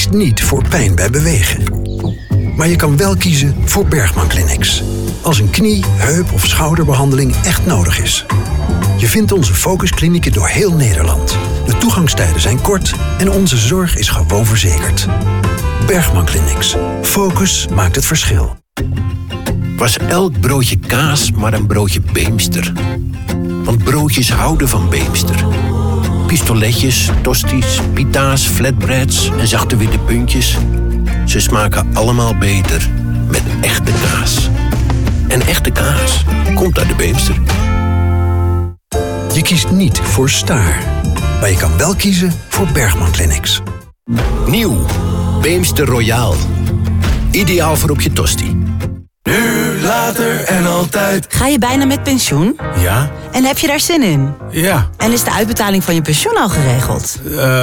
kiest niet voor pijn bij bewegen. Maar je kan wel kiezen voor Bergman Clinics. Als een knie, heup of schouderbehandeling echt nodig is. Je vindt onze focusklinieken door heel Nederland. De toegangstijden zijn kort en onze zorg is gewoon verzekerd. Bergman Clinics. Focus maakt het verschil. Was elk broodje kaas maar een broodje Beemster? Want broodjes houden van Beemster. Pistoletjes, tosties, pita's, flatbreads en zachte witte puntjes. Ze smaken allemaal beter met echte kaas. En echte kaas komt uit de Beemster. Je kiest niet voor Staar. Maar je kan wel kiezen voor Bergman Clinics. Nieuw. Beemster Royaal. Ideaal voor op je tosti. Nu, later en altijd. Ga je bijna met pensioen? Ja. En heb je daar zin in? Ja. En is de uitbetaling van je pensioen al geregeld?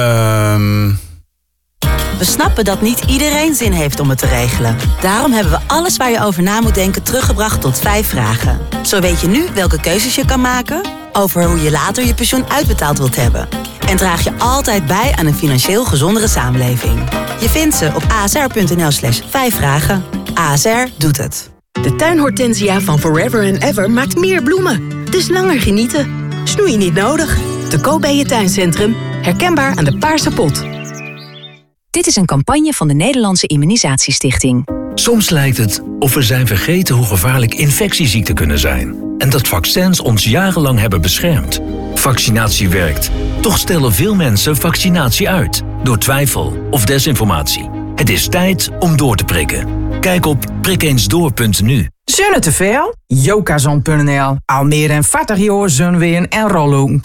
We snappen dat niet iedereen zin heeft om het te regelen. Daarom hebben we alles waar je over na moet denken teruggebracht tot 5 vragen. Zo weet je nu welke keuzes je kan maken over hoe je later je pensioen uitbetaald wilt hebben. En draag je altijd bij aan een financieel gezondere samenleving. Je vindt ze op asr.nl/5 vragen. ASR doet het. De tuinhortensia van Forever and Ever maakt meer bloemen. Dus langer genieten. Snoeien niet nodig. Te koop bij je tuincentrum. Herkenbaar aan de paarse pot. Dit is een campagne van de Nederlandse Immunisatiestichting. Soms lijkt het of we zijn vergeten hoe gevaarlijk infectieziekten kunnen zijn. En dat vaccins ons jarenlang hebben beschermd. Vaccinatie werkt. Toch stellen veel mensen vaccinatie uit. Door twijfel of desinformatie. Het is tijd om door te prikken. Kijk op prikeensdoor.nu. Zonne te veel? Jokazon.nl. Al meer dan 40 jaar zonnen we en rollen.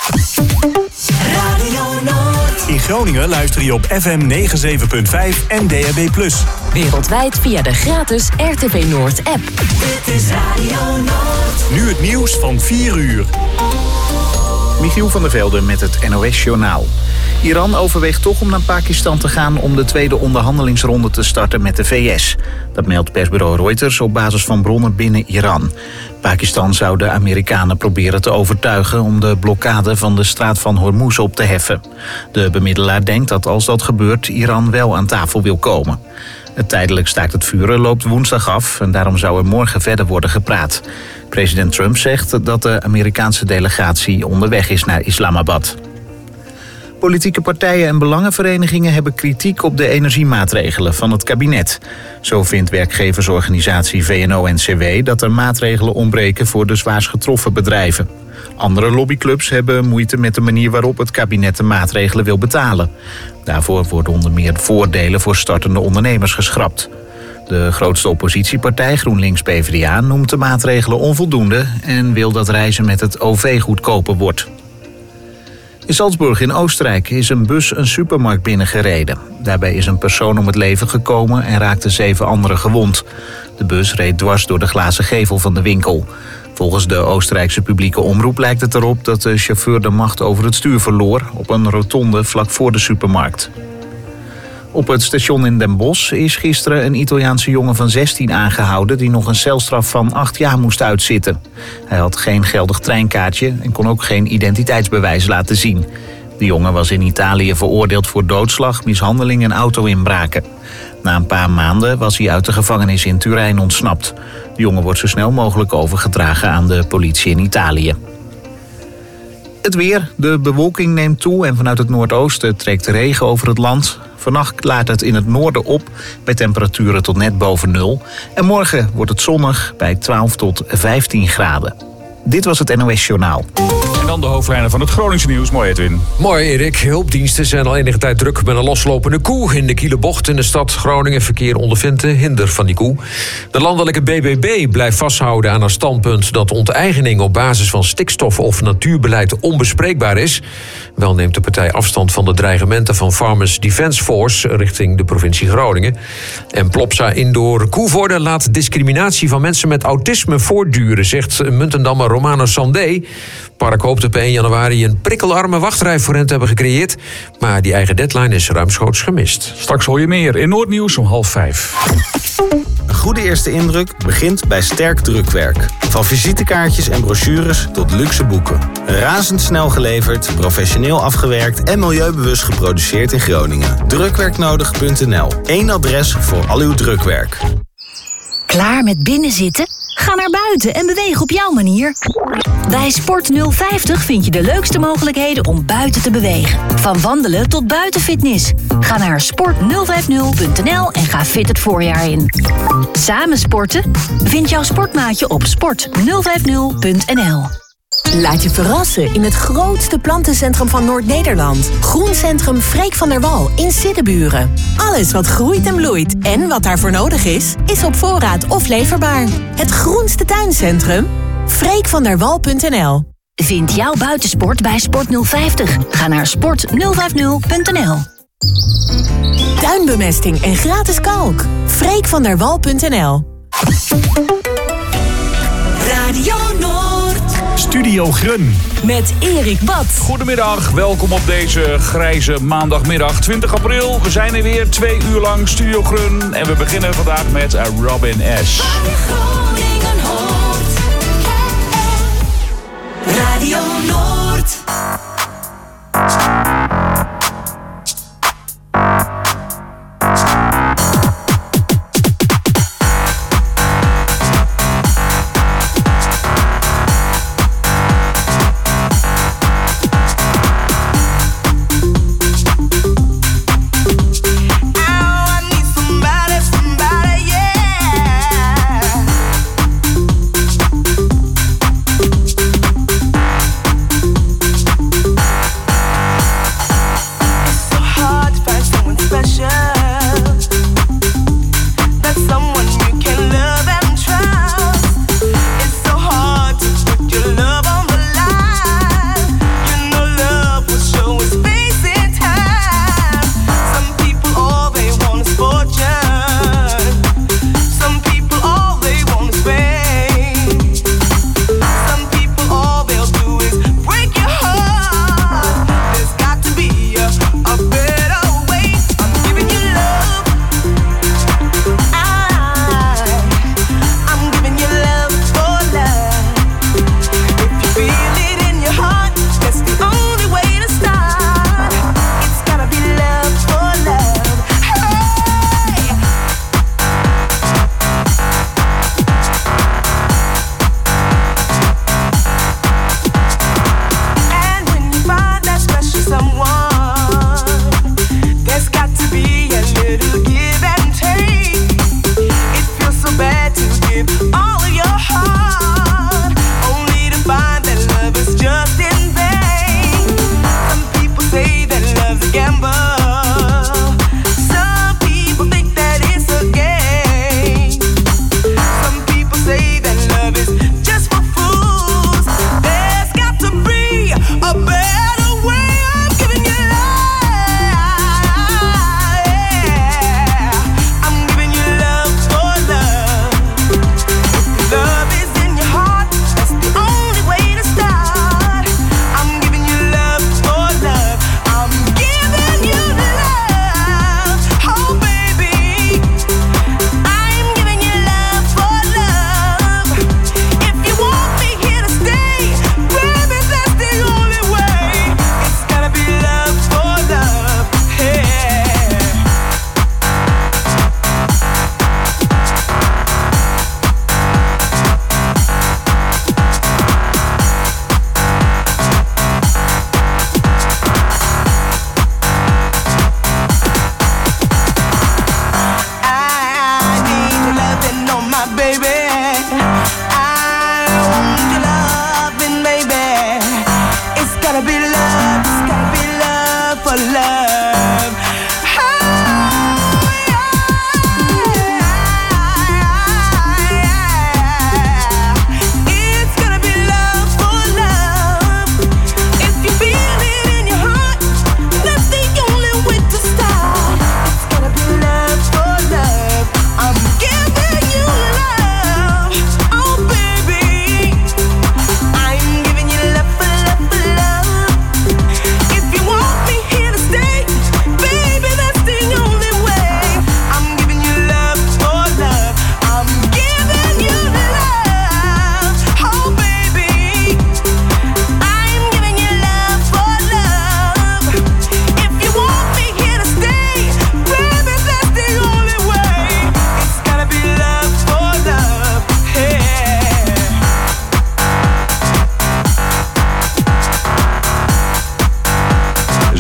In Groningen luister je op FM 97.5 en DAB+. Wereldwijd via de gratis RTV Noord app. Dit is Radio Noord. Nu het nieuws van 4 uur. Michiel van der Velde met het NOS-journaal. Iran overweegt toch om naar Pakistan te gaan om de tweede onderhandelingsronde te starten met de VS. Dat meldt persbureau Reuters op basis van bronnen binnen Iran. Pakistan zou de Amerikanen proberen te overtuigen om de blokkade van de straat van Hormuz op te heffen. De bemiddelaar denkt dat als dat gebeurt, Iran wel aan tafel wil komen. Het tijdelijk staakt het vuren loopt woensdag af en daarom zou er morgen verder worden gepraat. President Trump zegt dat de Amerikaanse delegatie onderweg is naar Islamabad. Politieke partijen en belangenverenigingen hebben kritiek op de energiemaatregelen van het kabinet. Zo vindt werkgeversorganisatie VNO-NCW dat er maatregelen ontbreken voor de zwaarst getroffen bedrijven. Andere lobbyclubs hebben moeite met de manier waarop het kabinet de maatregelen wil betalen. Daarvoor worden onder meer voordelen voor startende ondernemers geschrapt. De grootste oppositiepartij GroenLinks-PVDA noemt de maatregelen onvoldoende en wil dat reizen met het OV goedkoper wordt. In Salzburg in Oostenrijk is een bus een supermarkt binnengereden. Daarbij is een persoon om het leven gekomen en raakten 7 anderen gewond. De bus reed dwars door de glazen gevel van de winkel. Volgens de Oostenrijkse publieke omroep lijkt het erop dat de chauffeur de macht over het stuur verloor op een rotonde vlak voor de supermarkt. Op het station in Den Bosch is gisteren een Italiaanse jongen van 16 aangehouden die nog een celstraf van 8 jaar moest uitzitten. Hij had geen geldig treinkaartje en kon ook geen identiteitsbewijs laten zien. De jongen was in Italië veroordeeld voor doodslag, mishandeling en auto-inbraken. Na een paar maanden was hij uit de gevangenis in Turijn ontsnapt. De jongen wordt zo snel mogelijk overgedragen aan de politie in Italië. Het weer. De bewolking neemt toe en vanuit het noordoosten trekt regen over het land. Vannacht klaart het in het noorden op bij temperaturen tot net boven 0. En morgen wordt het zonnig bij 12 tot 15 graden. Dit was het NOS Journaal. En dan de hoofdlijnen van het Groningse nieuws. Mooi, Edwin. Mooi, Erik. Hulpdiensten zijn al enige tijd druk met een loslopende koe in de Kielenbocht in de stad Groningen. Verkeer ondervindt de hinder van die koe. De landelijke BBB blijft vasthouden aan haar standpunt dat onteigening op basis van stikstof of natuurbeleid onbespreekbaar is. Wel neemt de partij afstand van de dreigementen van Farmers Defence Force richting de provincie Groningen. En Plopsa Indoor Koevoorde laat discriminatie van mensen met autisme voortduren, zegt Muntendammer Romano Sandé. Park hoopt op 1 januari een prikkelarme wachtrij voor hen te hebben gecreëerd. Maar die eigen deadline is ruimschoots gemist. Straks hoor je meer in Noordnieuws om 4:30. Een goede eerste indruk begint bij sterk drukwerk. Van visitekaartjes en brochures tot luxe boeken. Razendsnel geleverd, professioneel afgewerkt en milieubewust geproduceerd in Groningen. Drukwerknodig.nl. Eén adres voor al uw drukwerk. Klaar met binnenzitten? Ga naar buiten en beweeg op jouw manier. Bij Sport 050 vind je de leukste mogelijkheden om buiten te bewegen. Van wandelen tot buitenfitness. Ga naar sport050.nl en ga fit het voorjaar in. Samen sporten? Vind jouw sportmaatje op sport050.nl. Laat je verrassen in het grootste plantencentrum van Noord-Nederland. Groencentrum Freek van der Wal in Siddeburen. Alles wat groeit en bloeit en wat daarvoor nodig is op voorraad of leverbaar. Het groenste tuincentrum? freekvanderwal.nl. Vind jouw buitensport bij Sport 050. Ga naar sport050.nl. Tuinbemesting en gratis kalk. freekvanderwal.nl. Radio Noord. Studio Grun. Met Erik Bad. Goedemiddag, welkom op deze grijze maandagmiddag 20 april. We zijn er weer 2 uur lang, Studio Grun. En we beginnen vandaag met Robin S. Radio Noord. All of your heart, only to find that love is just in vain.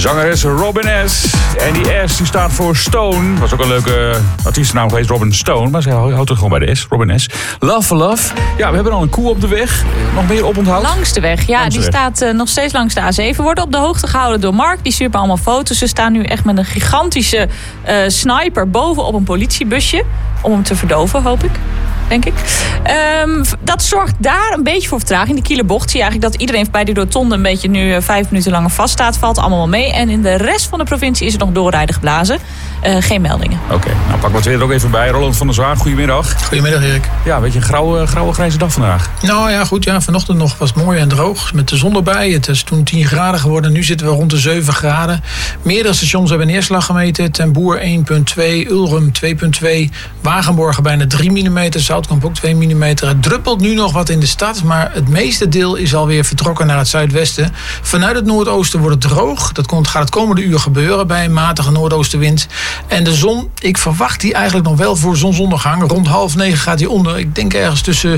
Zangeres Robin S. En die S die staat voor Stone. Was ook een leuke artiestennaam geweest, Robin Stone. Maar ze houdt er gewoon bij de S, Robin S. Love for Love. Ja, we hebben al een koe op de weg. Nog meer oponthoud? Langs de weg, ja. Die staat nog steeds langs de A7. Wordt op de hoogte gehouden door Mark. Die stuurt me allemaal foto's. Ze staan nu echt met een gigantische sniper bovenop een politiebusje. Om hem te verdoven, hoop ik. Denk ik. Dat zorgt daar een beetje voor vertraging. De Kielerbocht zie je eigenlijk dat iedereen bij die rotonde een beetje nu 5 minuten langer vaststaat. Valt allemaal wel mee. En in de rest van de provincie is het nog doorrijden geblazen. Geen meldingen. Oké, nou pak wat weer er ook even bij. Roland van der Zwaag, goedemiddag. Goedemiddag Erik. Ja, een beetje een grauwe grijze dag vandaag. Nou ja, goed. Ja, vanochtend nog was het mooi en droog. Met de zon erbij. Het is toen 10 graden geworden. Nu zitten we rond de 7 graden. Meerdere stations hebben neerslag gemeten. Ten Boer 1,2, Ulrum 2,2. Wagenborgen bijna 3 mm. Zoutkamp ook 2 mm. Het druppelt nu nog wat in de stad. Maar het meeste deel is alweer vertrokken naar het zuidwesten. Vanuit het noordoosten wordt het droog. Dat gaat het komende uur gebeuren bij een matige noordoostenwind. En de zon, ik verwacht die eigenlijk nog wel voor zonsondergang. Rond 8:30 gaat die onder. Ik denk ergens tussen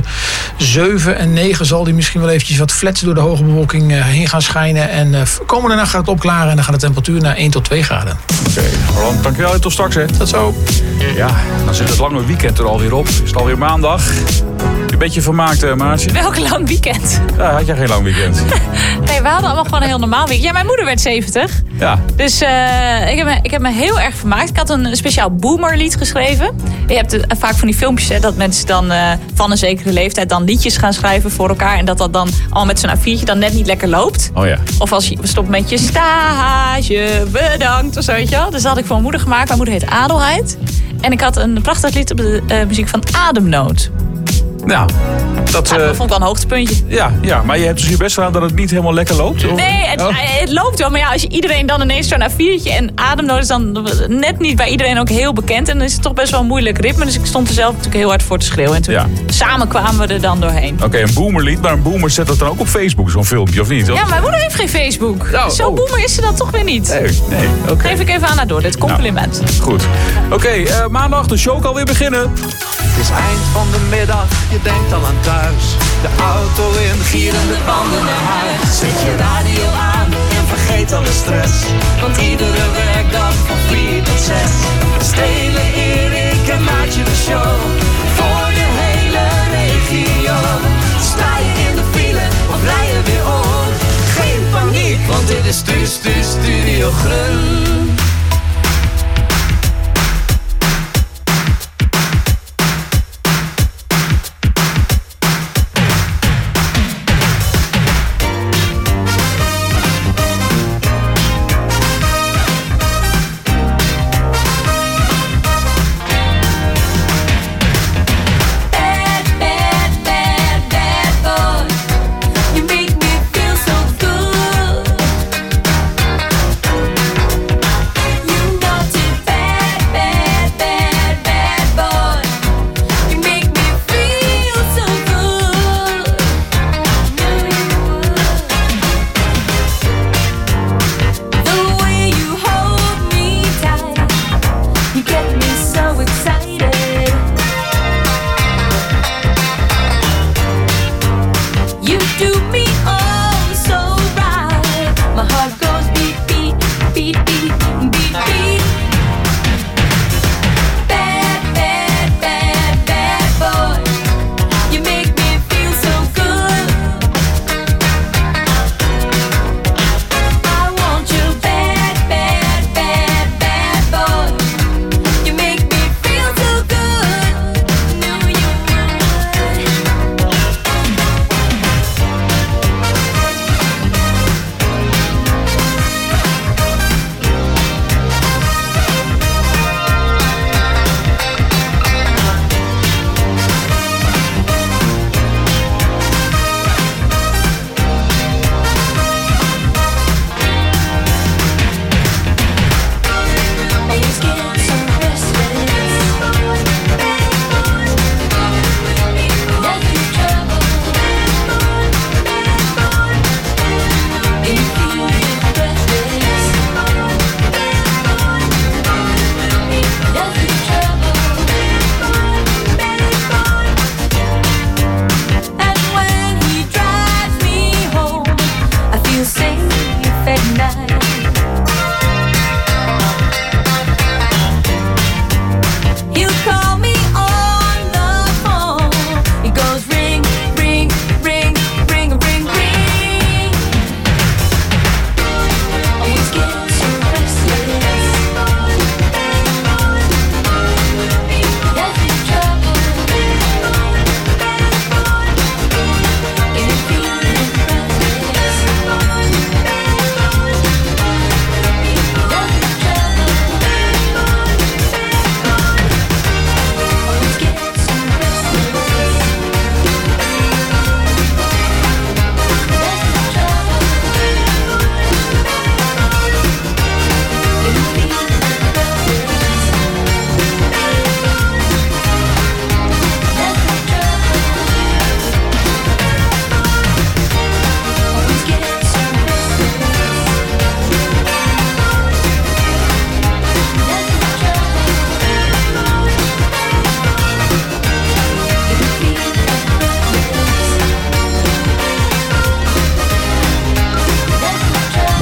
7 en 9 zal die misschien wel eventjes wat flats door de hoge bewolking heen gaan schijnen. En komende nacht gaat het opklaren en dan gaat de temperatuur naar 1 tot 2 graden. Oké, Roland, dankjewel en tot straks hè. Tot zo. Ja, dan zit het lange weekend er alweer op. Is het alweer maandag? Een beetje vermaakt, Maartje. Welk lang weekend? Ja, had jij geen lang weekend? Nee, we hadden allemaal gewoon een heel normaal weekend. Ja, mijn moeder werd 70. Ja. Dus ik heb me heel erg vermaakt. Ik had een speciaal boomerlied geschreven. Je hebt vaak van die filmpjes hè, dat mensen dan van een zekere leeftijd dan liedjes gaan schrijven voor elkaar. En dat dan al met zo'n A4'tje dan net niet lekker loopt. Oh ja. Of als je stopt met je stage, bedankt of zo, weet je wel. Dus dat had ik voor mijn moeder gemaakt. Mijn moeder heet Adelheid. En ik had een prachtig lied op de muziek van Ademnood. Nou, dat vond ik wel een hoogtepuntje. Ja, maar je hebt dus je best gedaan dat het niet helemaal lekker loopt? Of? Nee, het loopt wel. Maar ja, als je iedereen dan ineens zo'n A4'tje en Ademnood is dan net niet bij iedereen ook heel bekend. En dan is het toch best wel een moeilijk ritme. Dus ik stond er zelf natuurlijk heel hard voor te schreeuwen. En toen samen kwamen we er dan doorheen. Oké, een boomerlied. Maar een boomer zet dat dan ook op Facebook, zo'n filmpje, of niet? Of? Ja, mijn moeder heeft geen Facebook. Dus zo boomer is ze dan toch weer niet. Nee, oké. Geef ik even aan haar door, dit compliment. Nou, goed. Oké, maandag de show kan weer beginnen. Het is eind van de middag, je denkt al aan thuis. De auto in, gierende banden naar huis. Zet je radio aan en vergeet alle stress. Want iedere werkdag van 4 tot 6. Stelen Erik en Maartje de show. Voor de hele regio. Sta je in de file of rij je weer om? Geen paniek, want dit is Studio Groen.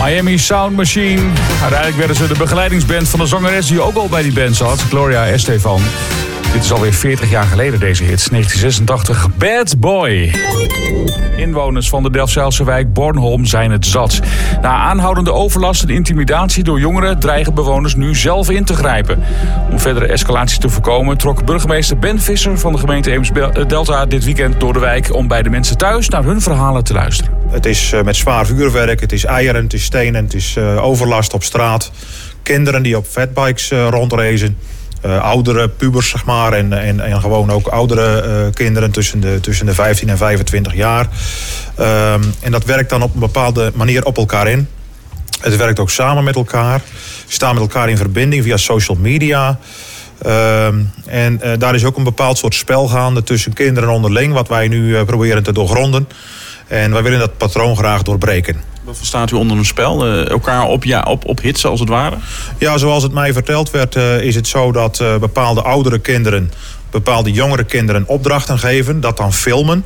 Miami Sound Machine. Uiteindelijk werden ze de begeleidingsband van de zangeres die ook al bij die band zat, Gloria Estefan. Dit is alweer 40 jaar geleden, deze hit. 1986, Bad Boy. Inwoners van de Delfzijlse wijk Bornholm zijn het zat. Na aanhoudende overlast en intimidatie door jongeren dreigen bewoners nu zelf in te grijpen. Om verdere escalatie te voorkomen trok burgemeester Ben Visser van de gemeente Eems-Delta dit weekend door de wijk om bij de mensen thuis naar hun verhalen te luisteren. Het is met zwaar vuurwerk, het is eieren, het is stenen, het is overlast op straat. Kinderen die op fatbikes rondreizen. Oudere pubers, zeg maar, en gewoon ook oudere kinderen tussen de 15 en 25 jaar. En dat werkt dan op een bepaalde manier op elkaar in. Het werkt ook samen met elkaar. Ze staan met elkaar in verbinding via social media. En daar is ook een bepaald soort spel gaande tussen kinderen onderling, wat wij nu proberen te doorgronden. En wij willen dat patroon graag doorbreken. Wat verstaat u onder een spel? Elkaar ophitsen als het ware? Ja, zoals het mij verteld werd, is het zo dat bepaalde oudere kinderen bepaalde jongere kinderen opdrachten geven, dat dan filmen.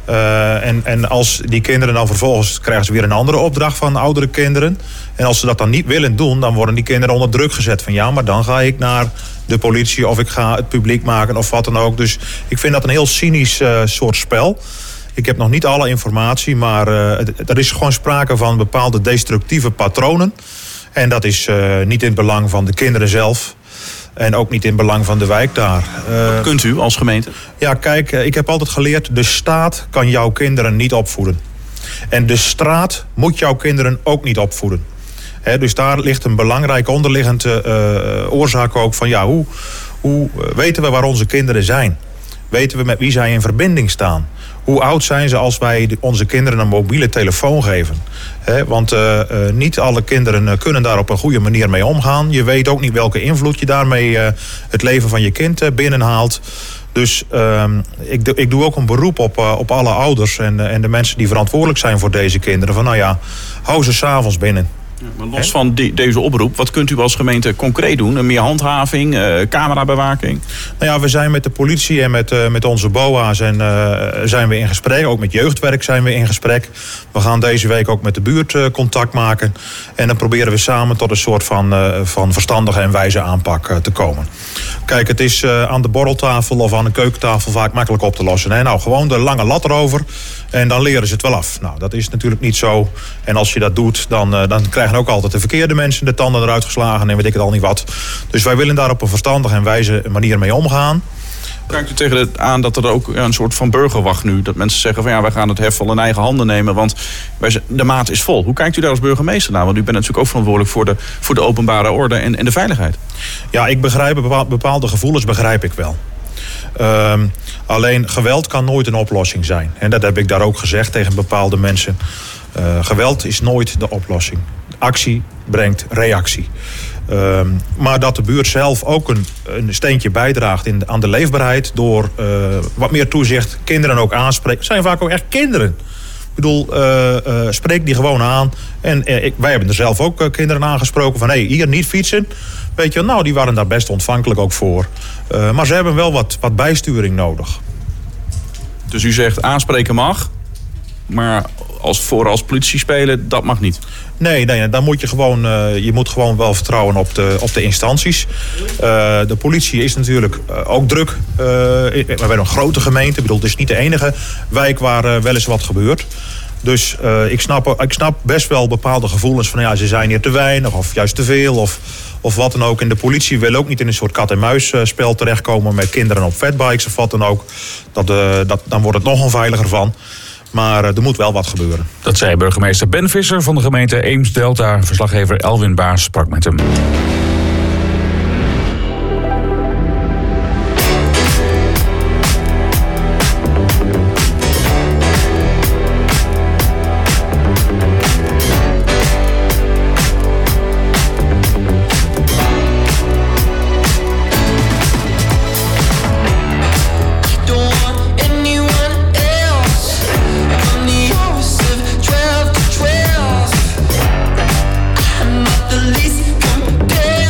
En als die kinderen dan vervolgens krijgen ze weer een andere opdracht van oudere kinderen. En als ze dat dan niet willen doen, dan worden die kinderen onder druk gezet. Van ja, maar dan ga ik naar de politie of ik ga het publiek maken of wat dan ook. Dus ik vind dat een heel cynisch soort spel. Ik heb nog niet alle informatie, maar er is gewoon sprake van bepaalde destructieve patronen. En dat is niet in het belang van de kinderen zelf. En ook niet in het belang van de wijk daar. Wat kunt u als gemeente? Ja, kijk, ik heb altijd geleerd, de staat kan jouw kinderen niet opvoeden. En de straat moet jouw kinderen ook niet opvoeden. Dus daar ligt een belangrijke onderliggende oorzaak ook van, ja, hoe weten we waar onze kinderen zijn? Weten we met wie zij in verbinding staan? Hoe oud zijn ze als wij onze kinderen een mobiele telefoon geven? Want niet alle kinderen kunnen daar op een goede manier mee omgaan. Je weet ook niet welke invloed je daarmee het leven van je kind binnenhaalt. Dus ik doe ook een beroep op alle ouders en de mensen die verantwoordelijk zijn voor deze kinderen. Van nou ja, hou ze 's avonds binnen. Ja, maar los van deze oproep, wat kunt u als gemeente concreet doen? Meer handhaving, camerabewaking? Nou ja, we zijn met de politie en met onze BOA's zijn we in gesprek. Ook met jeugdwerk zijn we in gesprek. We gaan deze week ook met de buurt contact maken. En dan proberen we samen tot een soort van verstandige en wijze aanpak te komen. Kijk, het is aan de borreltafel of aan de keukentafel vaak makkelijk op te lossen. Hè? Nou, gewoon de lange lat erover en dan leren ze het wel af. Nou, dat is natuurlijk niet zo. En als je dat doet, dan krijgen ook altijd de verkeerde mensen de tanden eruit geslagen en weet ik het al niet wat. Dus wij willen daar op een verstandige en wijze manier mee omgaan. Kijkt u tegen aan dat er ook een soort van burgerwacht nu, dat mensen zeggen van ja, wij gaan het hef wel in eigen handen nemen, want de maat is vol. Hoe kijkt u daar als burgemeester naar? Want u bent natuurlijk ook verantwoordelijk voor de openbare orde en de veiligheid. Ja, ik begrijp bepaalde gevoelens begrijp ik wel. Alleen geweld kan nooit een oplossing zijn. En dat heb ik daar ook gezegd tegen bepaalde mensen. Geweld is nooit de oplossing. Actie brengt reactie. Maar dat de buurt zelf ook een steentje bijdraagt aan de leefbaarheid door wat meer toezicht, kinderen ook aanspreken. Het zijn vaak ook echt kinderen. Ik bedoel, spreek die gewoon aan. En wij hebben er zelf ook kinderen aangesproken van, hier niet fietsen. Weet je, nou, die waren daar best ontvankelijk ook voor. Maar ze hebben wel wat bijsturing nodig. Dus u zegt aanspreken mag, maar als politie spelen, dat mag niet? Nee, dan moet je moet gewoon wel vertrouwen op de instanties. De politie is natuurlijk ook druk. We hebben een grote gemeente. Ik bedoel, het is niet de enige wijk waar wel eens wat gebeurt. Dus ik snap best wel bepaalde gevoelens van ja, ze zijn hier te weinig of juist te veel of wat dan ook. En de politie wil ook niet in een soort kat-en-muisspel terechtkomen met kinderen op fatbikes of wat dan ook. Dan wordt het nog onveiliger van. Maar er moet wel wat gebeuren. Dat zei burgemeester Ben Visser van de gemeente Eems-Delta. Verslaggever Elwin Baars sprak met hem. Least compare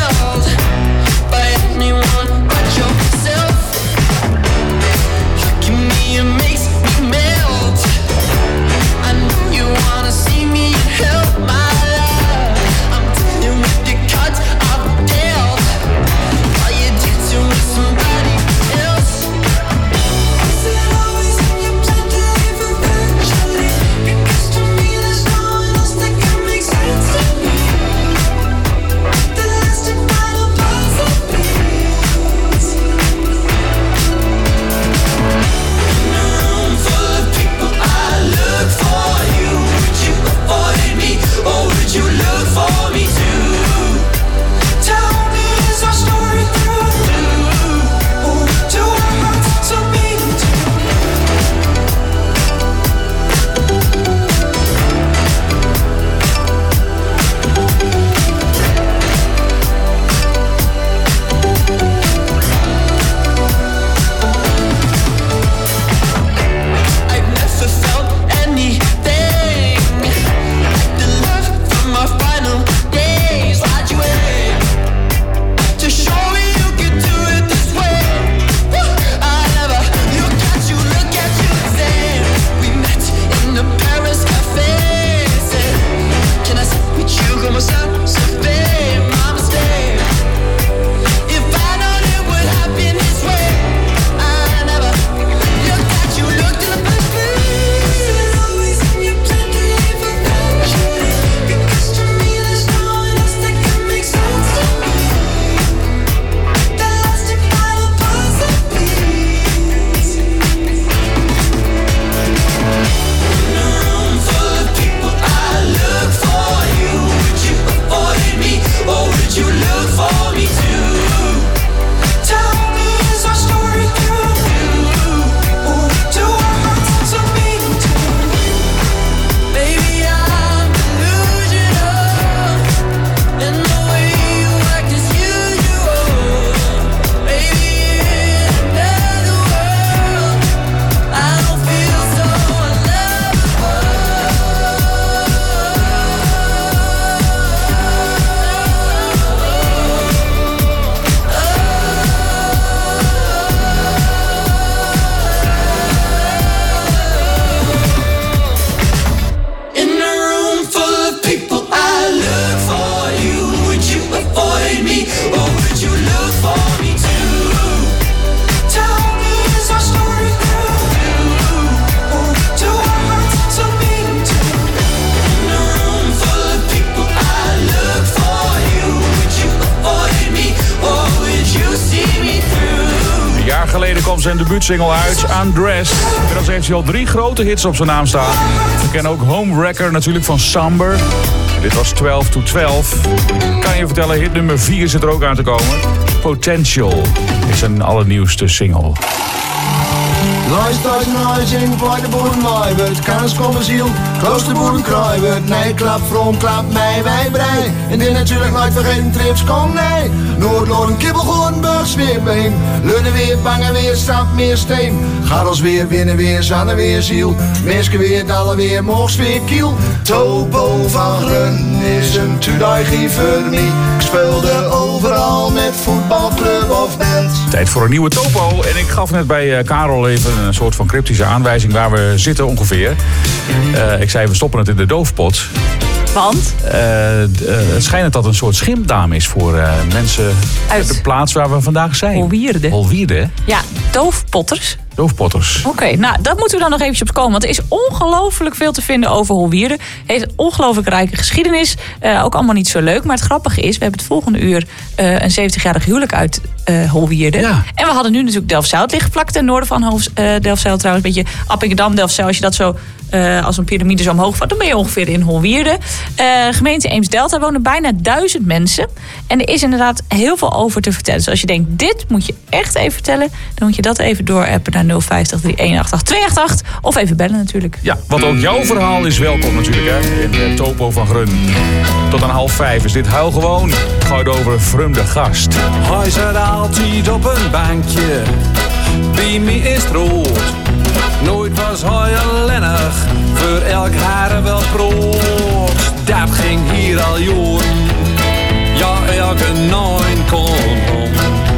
zijn debuutsingle uit, Undressed. Inmiddels heeft hij al 3 grote hits op zijn naam staan. We kennen ook Homewrecker natuurlijk van Samber. Dit was 12 to 12. Kan je vertellen, hit nummer 4 zit er ook aan te komen. Potential is een allernieuwste single. Luister naar in bij de boerenmaai wordt kennis komen ziel. Kloos de boerenkraai wordt nee klap, vroom klap, mij wij brei. En dit natuurlijk nooit vergeten trips kom nee. Noordloren, Kibbelgoorn, Burgsweerbeen. Leunen weer, bangen weer, stap meer steen. Gaat als weer, winnen weer, zannen weer ziel. Meeske weer, dallen weer, morgens weer kiel. Topo van Grun is een tudaigie voor mij. Ik speelde overal met voetbalclub of band. Tijd voor een nieuwe topo. En ik gaf net bij Karel even een soort van cryptische aanwijzing waar we zitten ongeveer. Ik zei, we stoppen het in de doofpot. Want? Het schijnt dat het een soort schimpnaam is voor mensen uit de plaats waar we vandaag zijn. Holwierde. Holwierde, hè? Ja, doofpotters. Doofpotters. Oké, nou, dat moeten we dan nog eventjes op komen. Want er is ongelooflijk veel te vinden over Holwierde. Heeft een ongelooflijk rijke geschiedenis. Ook allemaal niet zo leuk. Maar het grappige is, we hebben het volgende uur een 70-jarig huwelijk uit Holwierde. Ja. En we hadden nu natuurlijk Delfzijl liggen vlak ten noorden van Delfzijl trouwens. Een beetje Appingedam, Delfzijl. Als je dat zo als een piramide zo omhoog vat, dan ben je ongeveer in Holwierde. Gemeente Eems-Delta wonen bijna 1000 mensen. En er is inderdaad heel veel over te vertellen. Dus als je denkt, dit moet je echt even vertellen, dan moet je dat even doorappen naar 050 318 288. Of even bellen natuurlijk. Ja, want ook jouw verhaal is welkom natuurlijk, hè. In de Topo van Grun. Tot aan 4:30 is dit Huil Gewoon. Gaat over vreemde gast. Hij zit altijd op een bankje. Bij mij is het rood. Nooit was hij alleenig, voor elk haar wel brood. Dat ging hier al jaren, ja elke neun kon om.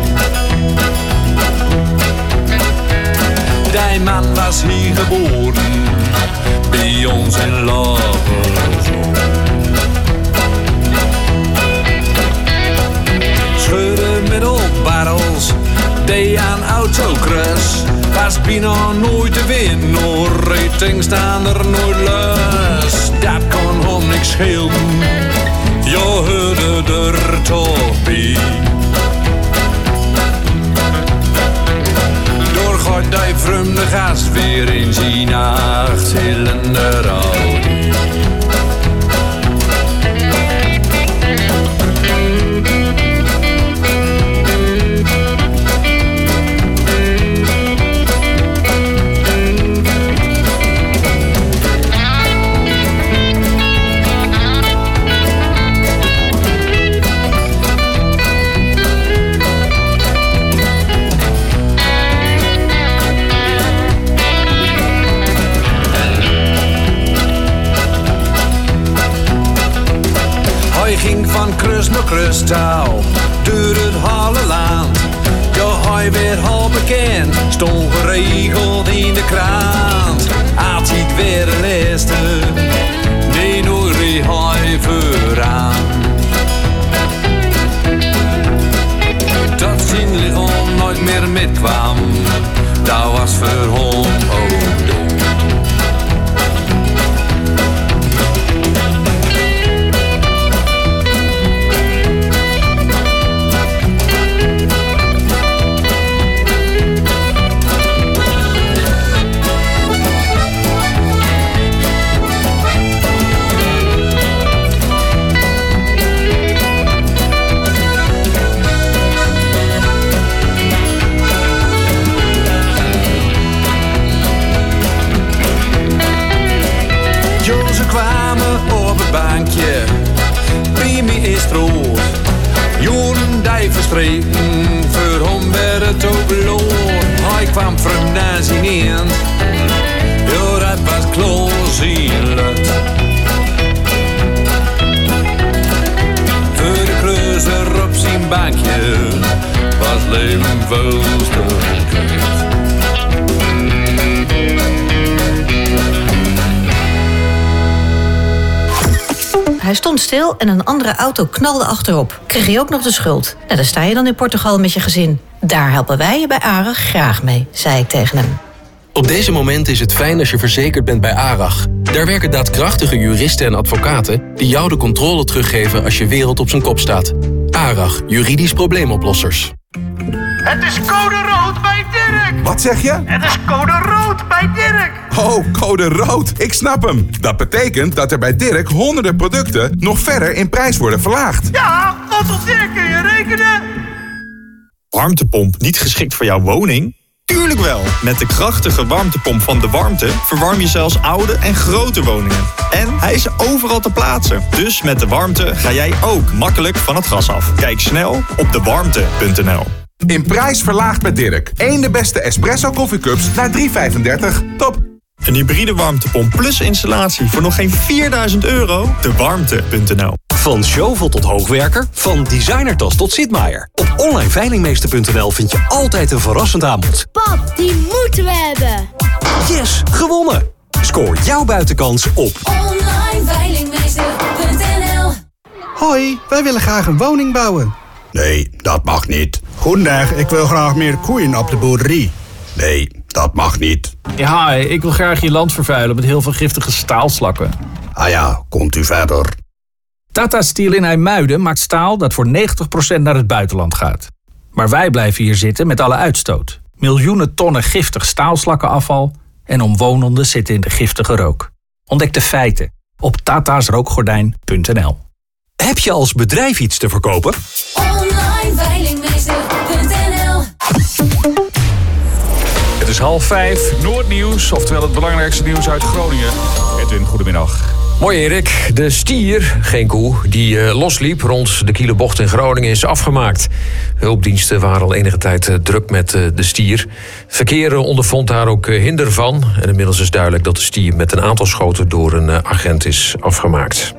Die man was hier geboren, bij ons in Lauwerzon. Scheuren met opbarrels, die aan autocross. Was bijna nooit te winnen, ratings staan er nooit los. Dat kon hem niks schelen, je hoorde er toch bij. Door gaat die vreemde gast weer in zijn 8-cilinder Audi. Ging van krust naar krusttaal, door het hele land. Ja, hij werd al bekend, stond geregeld in de krant. Altijd weer de laatste, nee, nooit reed hij vooraan. Dat zijn lichaam nooit meer metkwam, dat was voor hem ook dood. Bij mij is het rood. Joren die verstreken, voor hem werd het ook beloond. Hij kwam vreemd naar zijn eind, ja dat was Kloos in Lut. Voor de cruiser op zijn bankje was leven veel stuk. Hij stond stil en een andere auto knalde achterop. Kreeg je ook nog de schuld. Nou, daar sta je dan in Portugal met je gezin. Daar helpen wij je bij ARAG graag mee, zei ik tegen hem. Op deze momenten is het fijn als je verzekerd bent bij ARAG. Daar werken daadkrachtige juristen en advocaten die jou de controle teruggeven als je wereld op zijn kop staat. ARAG, juridisch probleemoplossers. Het is code rood bij Dirk! Wat zeg je? Het is code rood bij Dirk. Oh, code rood. Ik snap hem. Dat betekent dat er bij Dirk honderden producten nog verder in prijs worden verlaagd. Ja, want op Dirk kun je rekenen. Warmtepomp niet geschikt voor jouw woning? Tuurlijk wel! Met de krachtige warmtepomp van De Warmte verwarm je zelfs oude en grote woningen. En hij is overal te plaatsen. Dus met De Warmte ga jij ook makkelijk van het gas af. Kijk snel op dewarmte.nl. In prijs verlaagd bij Dirk. 1 de beste espresso koffiecups naar €3,35. Top! Een hybride warmtepomp plus installatie voor nog geen €4.000. Dewarmte.nl. Van shovel tot hoogwerker, van designertas tot zitmaaier. Op onlineveilingmeester.nl vind je altijd een verrassend aanbod. Pap, die moeten we hebben. Yes, gewonnen! Scoor jouw buitenkans op onlineveilingmeester.nl. Hoi, wij willen graag een woning bouwen. Nee, dat mag niet. Goedendag, ik wil graag meer koeien op de boerderie. Nee, dat mag niet. Ja, ik wil graag je land vervuilen met heel veel giftige staalslakken. Ah ja, komt u verder. Tata Steel in IJmuiden maakt staal dat voor 90% naar het buitenland gaat. Maar wij blijven hier zitten met alle uitstoot. Miljoenen tonnen giftig staalslakkenafval en omwonenden zitten in de giftige rook. Ontdek de feiten op tatasrookgordijn.nl. Heb je als bedrijf iets te verkopen? onlineveilingmeester.nl. Het is 4:30, Noordnieuws, oftewel het belangrijkste nieuws uit Groningen. Edwin, goedemiddag. Mooi Erik, de stier, geen koe, die losliep rond de Kielenbocht in Groningen is afgemaakt. Hulpdiensten waren al enige tijd druk met de stier. Verkeer ondervond daar ook hinder van. En inmiddels is duidelijk dat de stier met een aantal schoten door een agent is afgemaakt.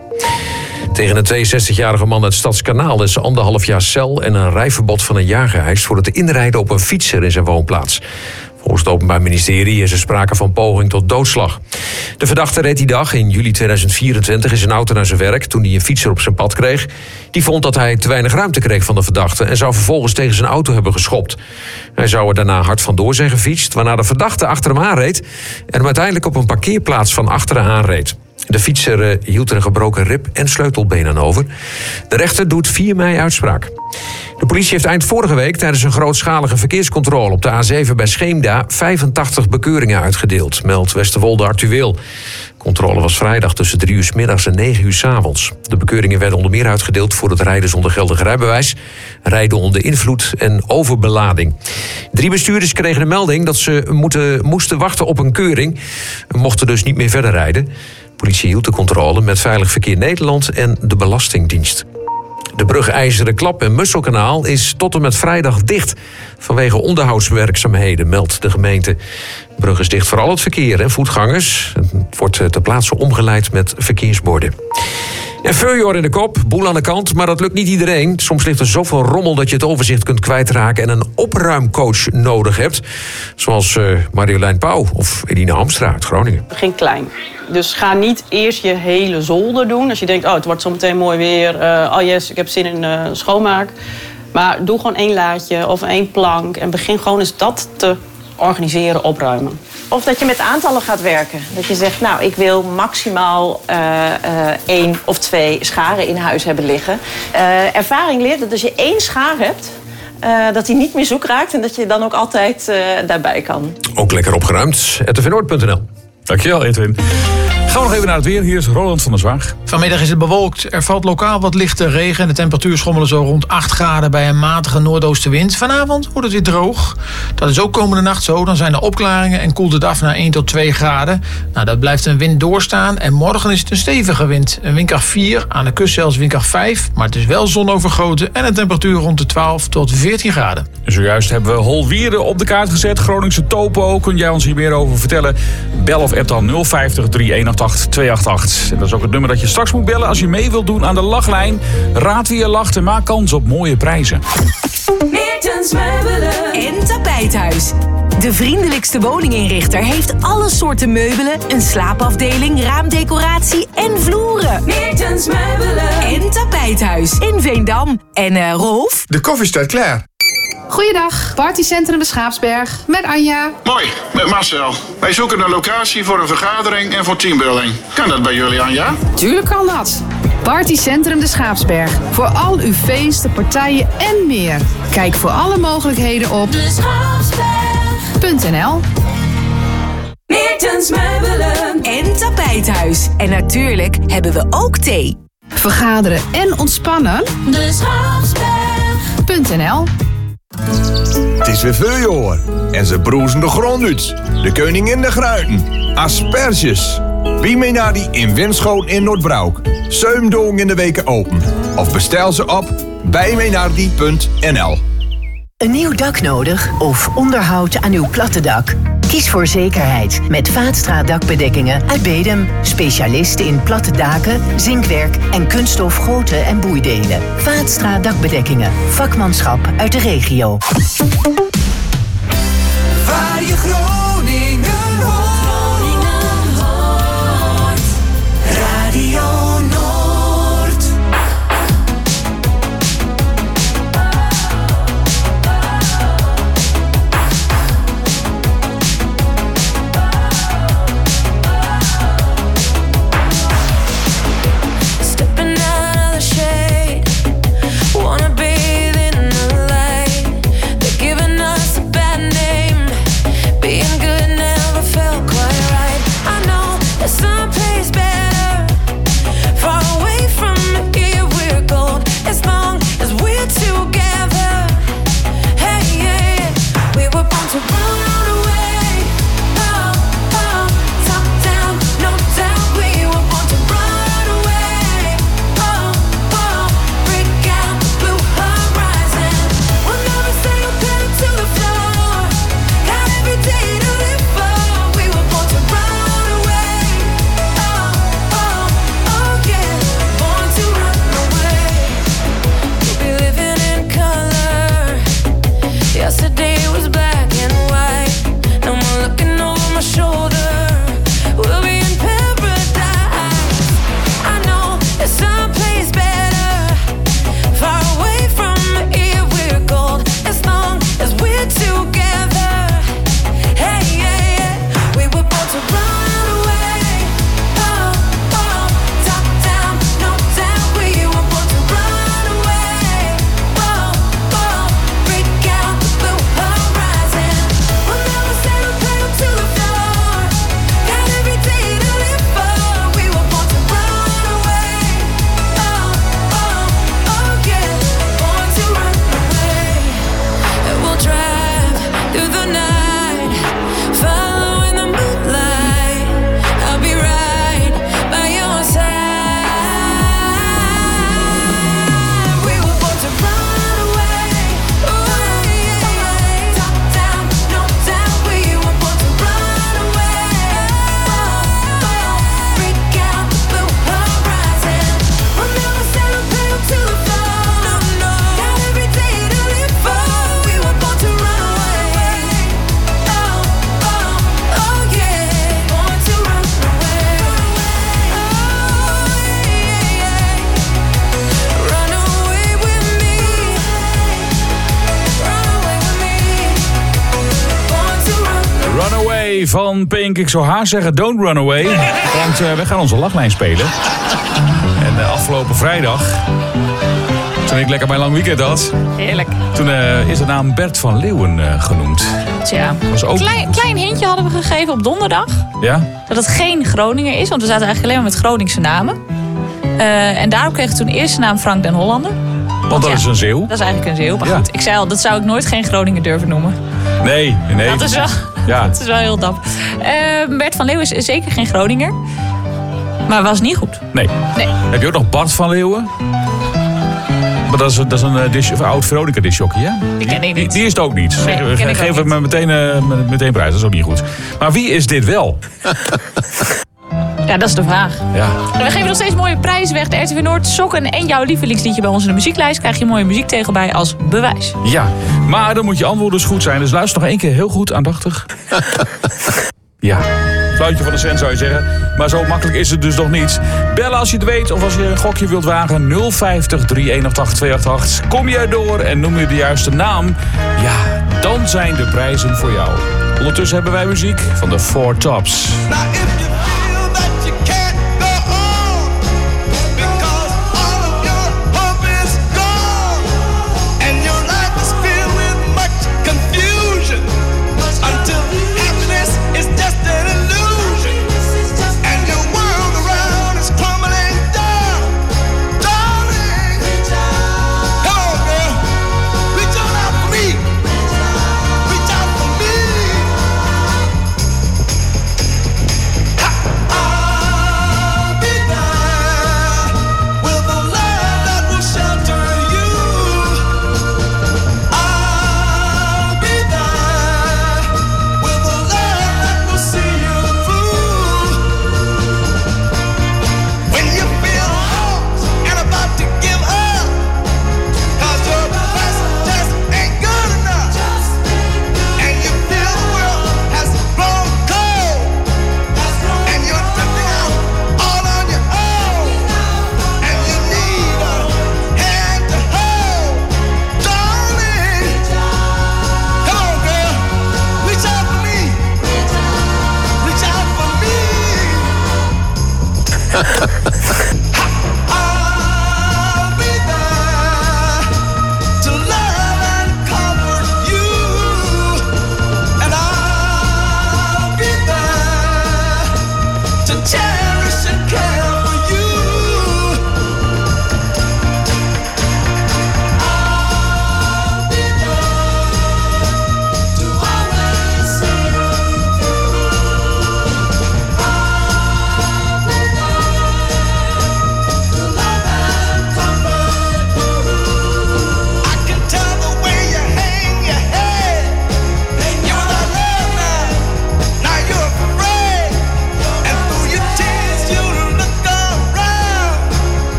Tegen een 62-jarige man uit Stadskanaal is 1,5 jaar cel en een rijverbod van 1 jaar geëist voor het inrijden op een fietser in zijn woonplaats. Volgens het Openbaar Ministerie is er sprake van poging tot doodslag. De verdachte reed die dag in juli 2024 in zijn auto naar zijn werk toen hij een fietser op zijn pad kreeg. Die vond dat hij te weinig ruimte kreeg van de verdachte en zou vervolgens tegen zijn auto hebben geschopt. Hij zou er daarna hard vandoor zijn gefietst, waarna de verdachte achter hem aanreed en hem uiteindelijk op een parkeerplaats van achteren aanreed. De fietser hield er een gebroken rib en sleutelbeen aan over. De rechter doet 4 mei uitspraak. De politie heeft eind vorige week tijdens een grootschalige verkeerscontrole op de A7 bij Scheemda 85 bekeuringen uitgedeeld, meldt Westerwolde Actueel. De controle was vrijdag tussen 3 uur 's middags en 9 uur 's avonds. De bekeuringen werden onder meer uitgedeeld voor het rijden zonder geldig rijbewijs, rijden onder invloed en overbelading. 3 bestuurders kregen de melding dat ze moesten wachten op een keuring en mochten dus niet meer verder rijden. De politie hield de controle met Veilig Verkeer Nederland en de Belastingdienst. De brug IJzeren Klap en Musselkanaal is tot en met vrijdag dicht vanwege onderhoudswerkzaamheden, meldt de gemeente. De brug is dicht voor al het verkeer en voetgangers. Het wordt ter plaatse omgeleid met verkeersborden. En Furjor in de kop, boel aan de kant, maar dat lukt niet iedereen. Soms ligt er zoveel rommel dat je het overzicht kunt kwijtraken en een opruimcoach nodig hebt. Zoals Marjolein Pauw of Edine Hamstra uit Groningen. Begin klein. Dus ga niet eerst je hele zolder doen. Als je denkt, oh, het wordt zo meteen mooi weer. Oh yes, ik heb zin in schoonmaak. Maar doe gewoon 1 laadje of 1 plank. En begin gewoon eens dat te organiseren, opruimen. Of dat je met aantallen gaat werken. Dat je zegt, nou, ik wil maximaal 1 of 2 scharen in huis hebben liggen. Ervaring leert dat als je 1 schaar hebt, dat die niet meer zoek raakt en dat je dan ook altijd daarbij kan. Ook lekker opgeruimd. rtvnoord.nl. Dankjewel, Edwin. Gaan we nog even naar het weer. Hier is Roland van der Zwaag. Vanmiddag is het bewolkt. Er valt lokaal wat lichte regen. De temperatuur schommelen zo rond 8 graden bij een matige noordoostenwind. Vanavond wordt het weer droog. Dat is ook komende nacht zo. Dan zijn er opklaringen en koelt het af naar 1 tot 2 graden. Nou, dat blijft een wind doorstaan. En morgen is het een stevige wind. Een windkracht 4, aan de kust zelfs windkracht 5. Maar het is wel zonovergoten en een temperatuur rond de 12 tot 14 graden. Zojuist hebben we Holwierde op de kaart gezet. Groningse topo. Kun jij ons hier meer over vertellen? Bel of app dan 050 318 288. En dat is ook het nummer dat je straks moet bellen als je mee wilt doen aan de lachlijn. Raad wie je lacht en maak kans op mooie prijzen. Meertens Meubelen en Tapijthuis. De vriendelijkste woninginrichter heeft alle soorten meubelen, een slaapafdeling, raamdecoratie en vloeren. Meertens Meubelen en Tapijthuis in Veendam. En Rolf? De koffie staat klaar. Goeiedag, Partycentrum de Schaapsberg met Anja. Mooi, met Marcel. Wij zoeken een locatie voor een vergadering en voor teambuilding. Kan dat bij jullie, Anja? Tuurlijk kan dat. Partycentrum de Schaapsberg. Voor al uw feesten, partijen en meer. Kijk voor alle mogelijkheden op De Schaapsberg. Meertens Meubelen en Tapijthuis. En natuurlijk hebben we ook thee. Vergaderen en ontspannen? De Schaapsberg.nl. Het is weer vuurjoor en ze broezen de grond uit. De koningin de gruiten. Asperges. Wie mee naar die in Winschoten in Noordbroek. 7 dagen in de weken open. Of bestel ze op bijmeenaardie.nl. Een nieuw dak nodig of onderhoud aan uw platte dak? Kies voor zekerheid met Vaatstra dakbedekkingen uit Bedum. Specialist in platte daken, zinkwerk en kunststof goten en boeidelen. Vaatstra dakbedekkingen. Vakmanschap uit de regio. Waar je Groningen hoort. Radio Noord. Stepping out of the shade, wanna bathe in the light. They're giving us a bad name. Being good never felt quite right. I know there's someplace better, far away from here we're gold. As long as we're together. Hey, yeah, we were born to run away. Oh, oh, top down, no doubt. We were born to run away. Oh, oh, break out the blue horizon. We'll never say a pen to the floor. Got every day to live for. We were born to run away. Oh, oh, oh yeah, born to run away. We'll be living in color. Yesterday was black and white. No more looking over my shoulder. We'll be in paradise. I know there's someplace better, far away from here we're gold. As long as we're together. Hey, yeah, yeah, we were born to run away. Oh, oh, top down, no doubt. We were born to run away. Oh, oh, break out the blue horizon. We'll never settle down to the floor. Got every day to live for. We were born to run away. Oh, oh, oh yeah, born to run away. And we'll drive through the night, following the moonlight. I'll be right by your side. We were born to run away. Oh, yeah, top down, no doubt. We were born to run away. Oh, oh, break out the blue horizon. We'll never settle down to the floor. No, no, got every day to live for. We were born to run away. Oh, oh, oh yeah, born to run away. Oh, yeah, yeah. Run away with me. Run away with me. Born to run away. Runaway van Pink. Ik zou haar zeggen, don't run away. Want we gaan onze lachlijn spelen. En afgelopen vrijdag, toen ik lekker mijn lang weekend had, Heerlijk. toen is de naam Bert van Leeuwen genoemd. Tja, Was ook- klein hintje hadden we gegeven op donderdag. Ja? Dat het geen Groninger is, want we zaten eigenlijk alleen maar met Groningse namen. En daarom kreeg ik toen eerst de naam Frank den Hollander. Want dat ja, is een Zeeuw. Dat is eigenlijk een Zeeuw. Maar Ja. goed, ik zei al, dat zou ik nooit geen Groninger durven noemen. Nee. Dat is wel, Ja. dat is wel heel dapper. Bert van Leeuwen is zeker geen Groninger. Maar was niet goed. Nee. Nee. Heb je ook nog Bart van Leeuwen? Maar dat is een oud Veronica discjockey, hè? Die ken ik niet. Die is het ook niet. Nee, die ken ik Geef ook het me meteen prijs, dat is ook niet goed. Maar wie is dit wel? Ja, dat is de vraag. Ja. En we geven nog steeds mooie prijzen weg. De RTV Noord sokken en jouw lievelingsliedje bij ons in de muzieklijst. Krijg je een mooie muziektegel bij als bewijs. Ja, maar dan moet je antwoord dus goed zijn. Dus luister nog één keer heel goed, aandachtig. Ja, fluitje van de cent zou je zeggen. Maar zo makkelijk is het dus nog niet. Bellen als je het weet of als je een gokje wilt wagen. 050 388 288. Kom je erdoor en noem je de juiste naam. Ja, dan zijn de prijzen voor jou. Ondertussen hebben wij muziek van de Four Tops. Until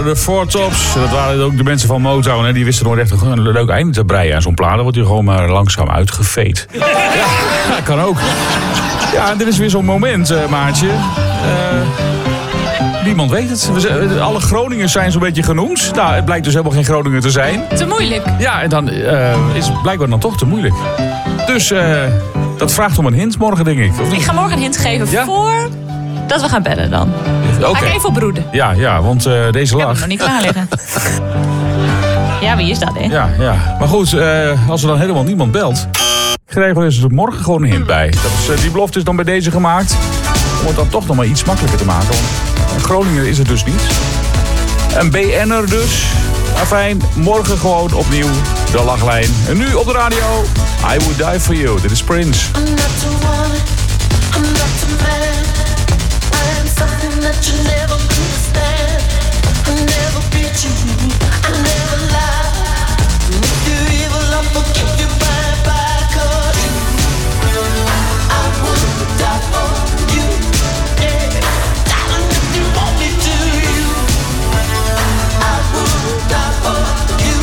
waren de Four Tops. Dat waren ook de mensen van Motown. Hè. Die wisten nog echt een leuk einde te breien aan zo'n plaat. Dan wordt hij gewoon maar langzaam uitgeveed. Ja, kan ook. Ja, en dit is weer zo'n moment, Maartje. Niemand weet het. Alle Groningers zijn zo'n beetje genoemd. Nou, het blijkt dus helemaal geen Groninger te zijn. Te moeilijk. Ja, en dan is het blijkbaar dan toch te moeilijk. Dus dat vraagt om een hint morgen, denk ik. Ik ga morgen een hint geven voor dat we gaan bellen dan. Okay. Ga ik even opbroeden. Ja, want deze lach... Ik heb hem nog niet klaar liggen. Ja, wie is dat, hè? Ja. Maar goed, als er dan helemaal niemand belt... krijgen we er morgen gewoon een hint bij. Die belofte is dan bij deze gemaakt. Om het dan toch nog maar iets makkelijker te maken. Want een Groninger is het dus niet. Een BN'er dus. Afijn, morgen gewoon opnieuw de lachlijn. En nu op de radio, I Would Die For You. Dit is Prince. I'm not the woman, I'm not the man. I am something that you never understand. I never beat you, I never lie. If you're evil, I'll forgive you bye, 'cause I would die for you. Yeah, darling, if you want me to, I would die for you.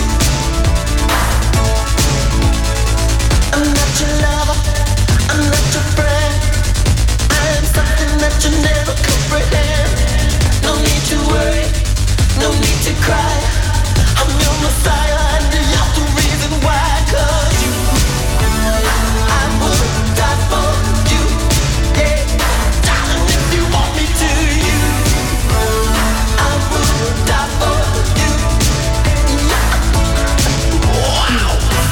I'm not your lover, I'm not your friend. I am something that you never comprehend. No need to worry, no need to cry. I'm your messiah and you're the reason why. 'Cause you, I would die for you. Yeah, darling, if you want me to, I would die for you. Wow.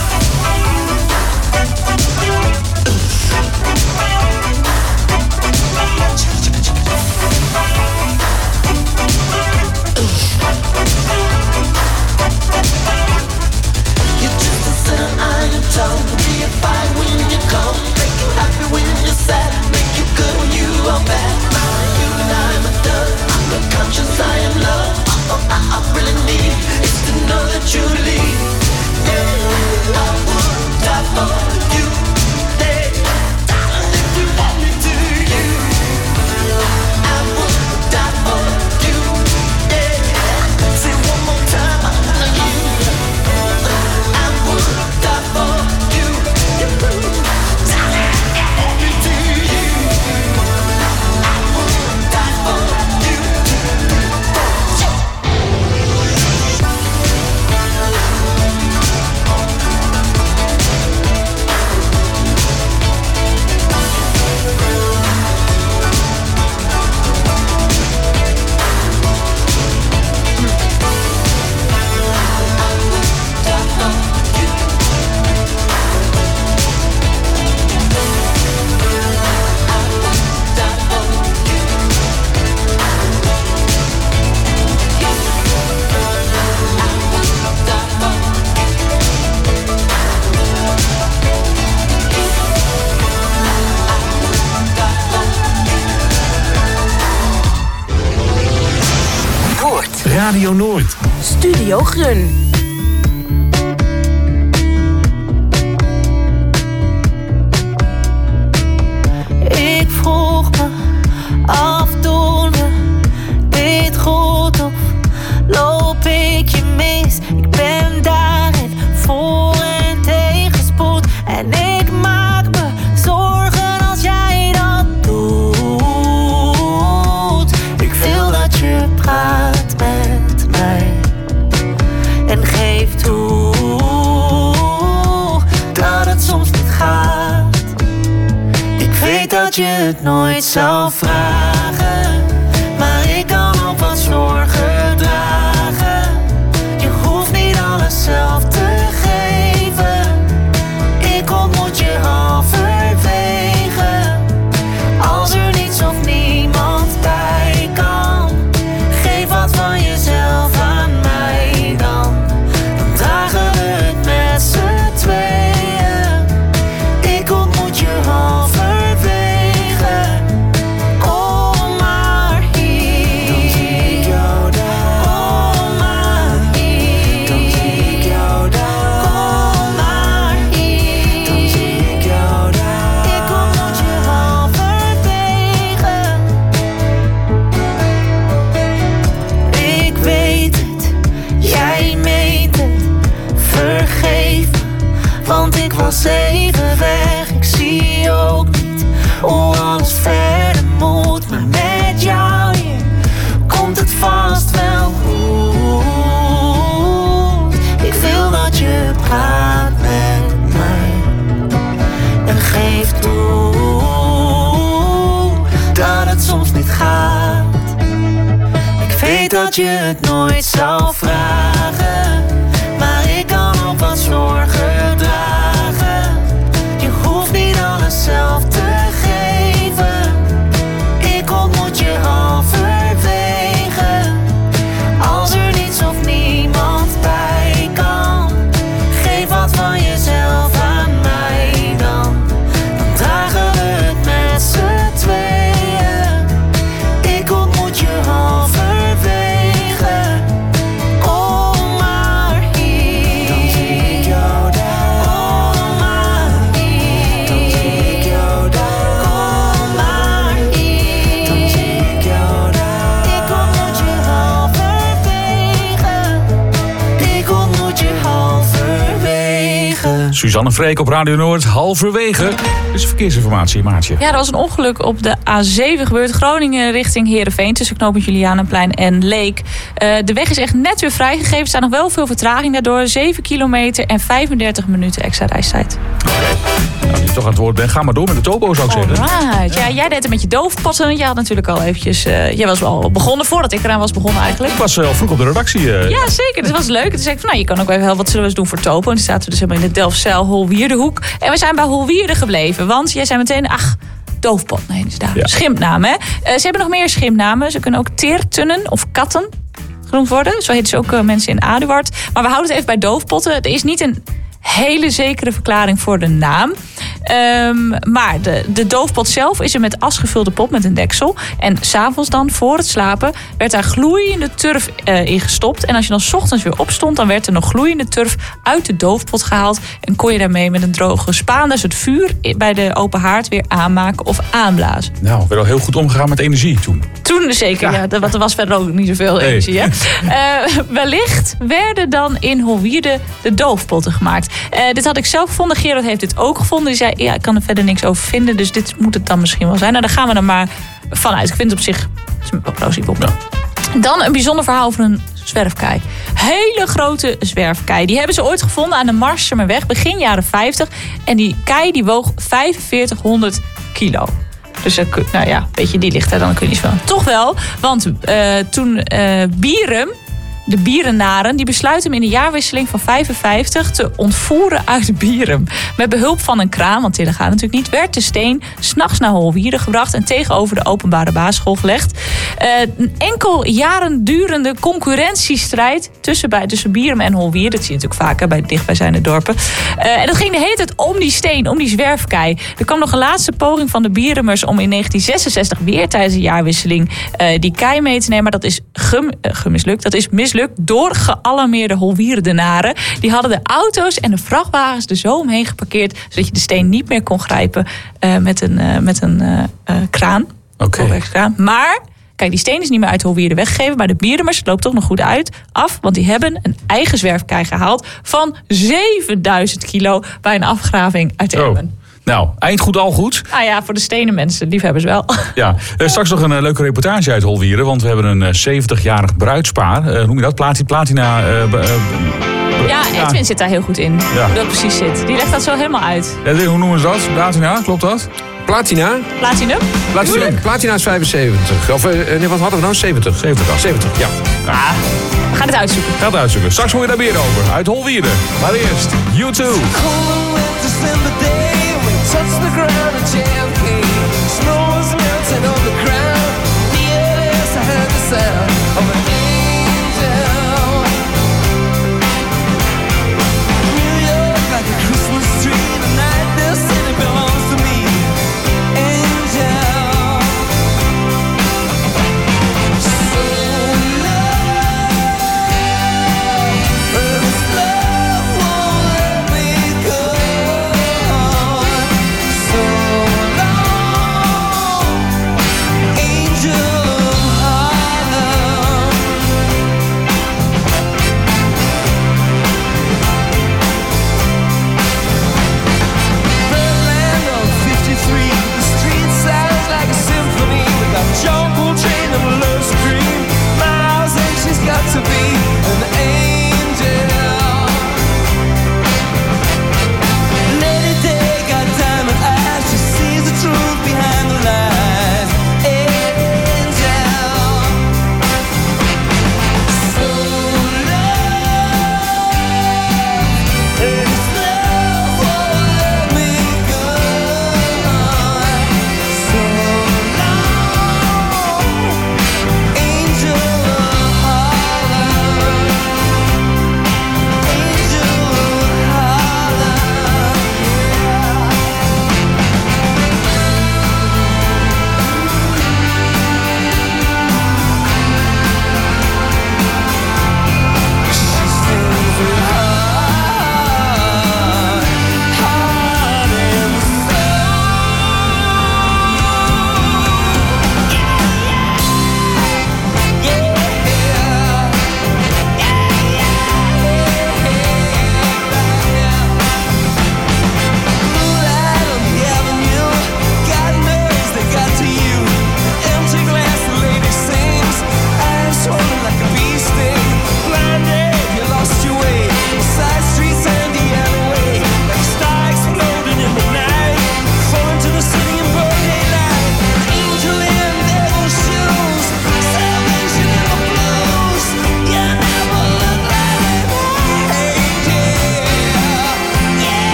You're just a sinner, I am told. Be a fire when you come. Make you happy when you're sad. Make you good when you are bad. You and I am a dove. I'm the conscience, I am love. All I really need is to know that you leave. Yeah, I would die for you. Yeah, darling, if you want me to, I would die for you. Yeah, say one more time, I know you. I would die for you. Darling, if you want me to, I would die for you. Radio Noord. Studio Grun. Ik vroeg me af, doen we dit goed of loop ik je mis? Ik ben daarin voor en tegenspoed en ik maak me zorgen als jij dat doet. Ik wil dat je praat met mij en geef toe dat het soms niet gaat. Ik weet dat je het nooit zou vragen, maar ik kan ook wat zorgen dragen. Je hoeft niet alles zelf te geven. Ik ontmoet je halverwege. Als er niets of niemand bij kan, geef wat van jezelf aan mij dan. Dan dragen we het met z'n tweeën. Ik ontmoet je halverwege. Oh, ik was even weg. Ik zie ook niet hoe alles verder moet. Maar met jou hier komt het vast wel goed. Ik wil dat je praat met mij en geef toe dat het soms niet gaat. Ik weet dat je het nooit zou vragen, maar ik kan ook wat zorgen dragen. Je hoeft niet alles zelf te geven. Ik ontmoet je halverwege. Als er niets of niemand bij kan, geef wat van jezelf aan mij dan. Dan dragen we het met z'n tweeën. Ik ontmoet je halverwege. Kom maar hier. Dan zie ik jou daar. Kom maar hier. Dan zie ik jou daar. Kom maar hier. Dan zie ik jou daar. Ik ontmoet je halverwege. Ik ontmoet je halverwege. Suzanne Freek op Radio Noord, halverwege. Dit is verkeersinformatie, Maartje. Ja, er was een ongeluk op de A7 gebeurd. Groningen richting Heerenveen tussen knooppunt Julianaplein en Leek. De weg is echt net weer vrijgegeven. Er staat nog wel veel vertraging daardoor. 7 kilometer en 35 minuten extra reistijd. Nou, je toch aan het woord bent, ga maar door met de topo, zou ik zeggen. Alright. Ja, jij deed het met je doofpotten. Je had natuurlijk al eventjes... jij was al begonnen voordat ik eraan was begonnen eigenlijk. Ik was al vroeg op de redactie. Ja, zeker. Dat was leuk. Toen zei ik van, nou, je kan ook even helpen. Wat zullen we eens doen voor topo? En toen zaten we dus helemaal in de Delfzijl Holwierdehoek. En we zijn bij Holwierde gebleven. Want jij zei meteen, doofpot. Nee, dat is daar. Ja. Schimpnamen, hè? Ze hebben nog meer schimpnamen. Ze kunnen ook teertunnen of katten genoemd worden. Zo heten ze ook mensen in Aduard. Maar we houden het even bij doofpotten. Er is niet een hele zekere verklaring voor de naam. Maar de doofpot zelf is een met as gevulde pot met een deksel. En 's avonds dan, voor het slapen, werd daar gloeiende turf in gestopt. En als je dan 's ochtends weer opstond, dan werd er nog gloeiende turf uit de doofpot gehaald. En kon je daarmee met een droge spaan, dus het vuur bij de open haard, weer aanmaken of aanblazen. Nou, werd al heel goed omgegaan met energie toen. Toen zeker, ja. Want er was verder ook niet zoveel energie. Hè? Wellicht werden dan in Holwierde de doofpotten gemaakt. Dit had ik zelf gevonden. Gerard heeft dit ook gevonden. Die zei, ja, ik kan er verder niks over vinden. Dus dit moet het dan misschien wel zijn. Nou, daar gaan we er maar vanuit. Ik vind het op zich wel plausibel. Ja. Dan een bijzonder verhaal over een zwerfkei. Hele grote zwerfkei. Die hebben ze ooit gevonden aan de Marsummerweg begin jaren 50. En die kei die woog 4500 kilo. Dus nou ja, weet je, die ligt daar dan kun je niet van. Toch wel, want toen Bierum, de Bierenaren, die besluiten hem in de jaarwisseling van 55 te ontvoeren uit Bierum. Met behulp van een kraan, want dit gaat natuurlijk niet, werd de steen 's nachts naar Holwierde gebracht en tegenover de openbare basisschool gelegd. Een enkel jaren durende concurrentiestrijd tussen Bierum en Holwierde. Dat zie je natuurlijk vaker bij dichtbijzijnde dorpen. En dat ging de hele tijd om die steen, om die zwerfkei. Er kwam nog een laatste poging van de Bierumers om in 1966 weer tijdens de jaarwisseling die kei mee te nemen. Maar dat is gemislukt. Dat is mislukt door gealarmeerde Holwierdenaren. Die hadden de auto's en de vrachtwagens er zo omheen geparkeerd, zodat je de steen niet meer kon grijpen met een kraan. Oké. Maar kijk, die steen is niet meer uit Holwierde weggegeven, maar de Bierumers, het loopt toch nog goed af, want die hebben een eigen zwerfkei gehaald van 7000 kilo bij een afgraving uit Emmen. Nou, eind goed al goed. Nou ja, voor de stenen mensen, liefhebbers wel. Ja, straks nog een leuke reportage uit Holwierde, want we hebben een 70-jarig bruidspaar. Noem je dat? Platina... Ja, Edwin zit daar heel goed in. Ja. Hoe dat precies zit. Die legt dat zo helemaal uit. Edwin, hoe noemen ze dat? Platina, klopt dat? Platina? Platinum? Platina is 75. Of nee, wat hadden we nou? 70. 70, ja. We gaan het uitzoeken. Straks hoor je daar meer over. Uit Holwierde. Maar eerst, U2. Touch the ground and jam came. Snow was melting on the ground. Yes, I heard the sound of an angel. New York like a Christmas tree. The night this city belongs to me. Angel. So love won't let me go. Angel of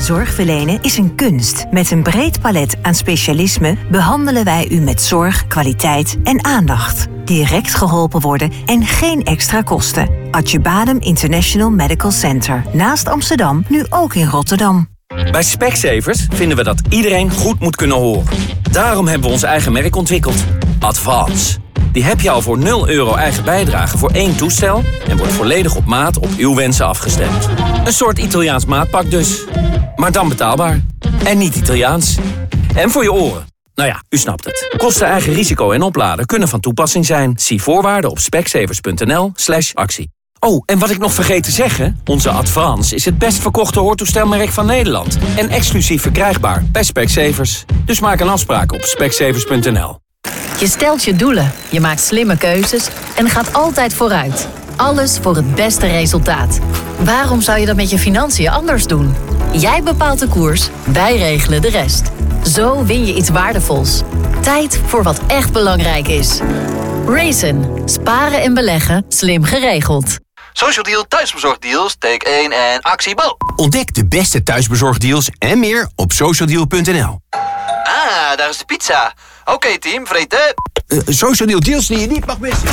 Zorg verlenen is een kunst. Met een breed palet aan specialismen behandelen wij u met zorg, kwaliteit en aandacht. Direct geholpen worden en geen extra kosten. Atje International Medical Center. Naast Amsterdam, nu ook in Rotterdam. Bij Specsavers vinden we dat iedereen goed moet kunnen horen. Daarom hebben we ons eigen merk ontwikkeld. Advance. Die heb je al voor €0 eigen bijdrage voor 1 toestel... en wordt volledig op maat op uw wensen afgestemd. Een soort Italiaans maatpak dus. Maar dan betaalbaar. En niet Italiaans. En voor je oren. Nou ja, u snapt het. Kosten, eigen risico en opladen kunnen van toepassing zijn. Zie voorwaarden op specsavers.nl/actie. Oh, en wat ik nog vergeet te zeggen... onze Advance is het best verkochte hoortoestelmerk van Nederland. En exclusief verkrijgbaar bij Specsavers. Dus maak een afspraak op specsavers.nl. Je stelt je doelen, je maakt slimme keuzes en gaat altijd vooruit. Alles voor het beste resultaat. Waarom zou je dat met je financiën anders doen? Jij bepaalt de koers, wij regelen de rest. Zo win je iets waardevols. Tijd voor wat echt belangrijk is. Raisin. Sparen en beleggen, slim geregeld. Social Deal thuisbezorgdeals, take 1 en actie Bo. Ontdek de beste thuisbezorgdeals en meer op socialdeal.nl. Ah, daar is de pizza. Oké, team, vreten. Social Deal deals die je niet mag missen.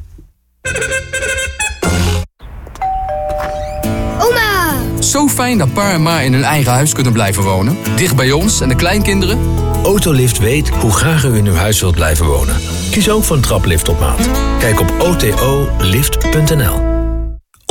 Oma! Zo fijn dat pa en ma in hun eigen huis kunnen blijven wonen. Dicht bij ons en de kleinkinderen. Autolift weet hoe graag u in uw huis wilt blijven wonen. Kies ook voor een traplift op maat. Kijk op otolift.nl.